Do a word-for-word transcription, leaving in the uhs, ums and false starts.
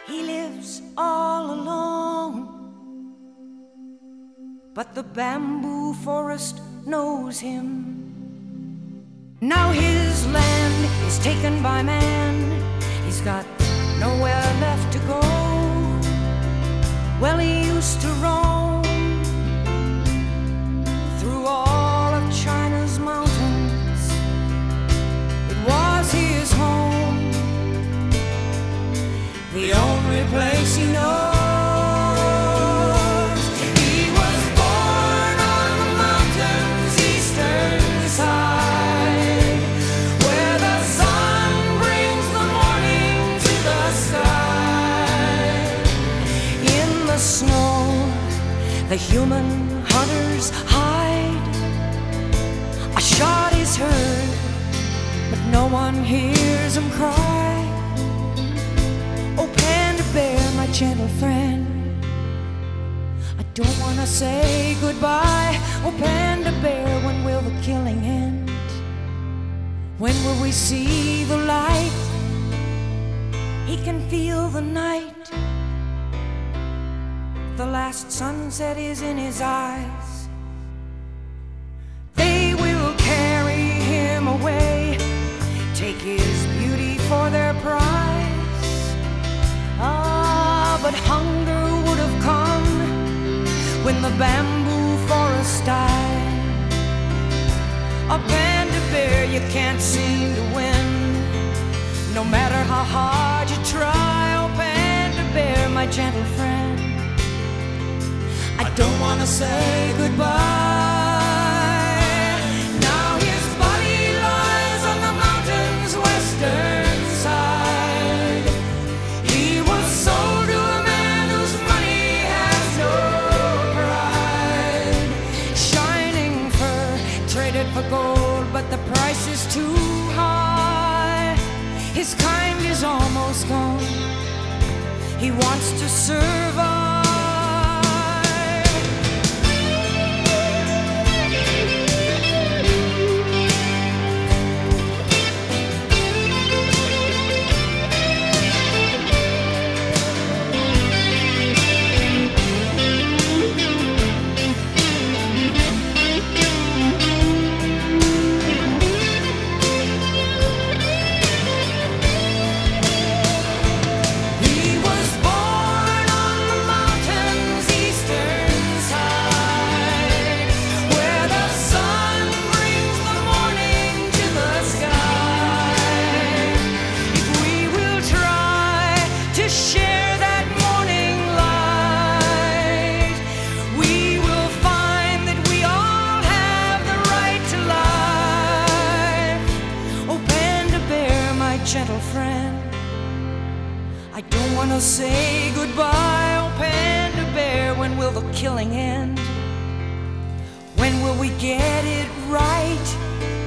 He lives all alone, but the bamboo forest knows him. Now his land is taken by man. He's got nowhere left to go. Well, he used to roam through all of China's mountains. It was his home, the only place he knows. He was born on the mountain's eastern side, where the sun brings the morning to the sky. In the snow, the human hunters hide. A shot is heard, but no one hears him cry. Oh, Panda Bear, my gentle friend, I don't want to say goodbye. Oh, Panda Bear, when will the killing end? When will we see the light? He can feel the night. The last sunset is in his eyes. They will carry him away, take his beauty for their prize. Ah, but hunger would have come when the bamboo forest died. A Panda Bear, you can't seem to win, no matter how hard you try. Oh, Panda Bear, my gentle friend, I don't want to say goodbye. Now his body lies on the mountain's western side. He was sold to a man whose money has no pride. Shining fur traded for gold, but the price is too high. His kind is almost gone. He wants to survive. Gentle friend, I don't want to say goodbye. Oh, Panda Bear, when will the killing end? When will we get it right?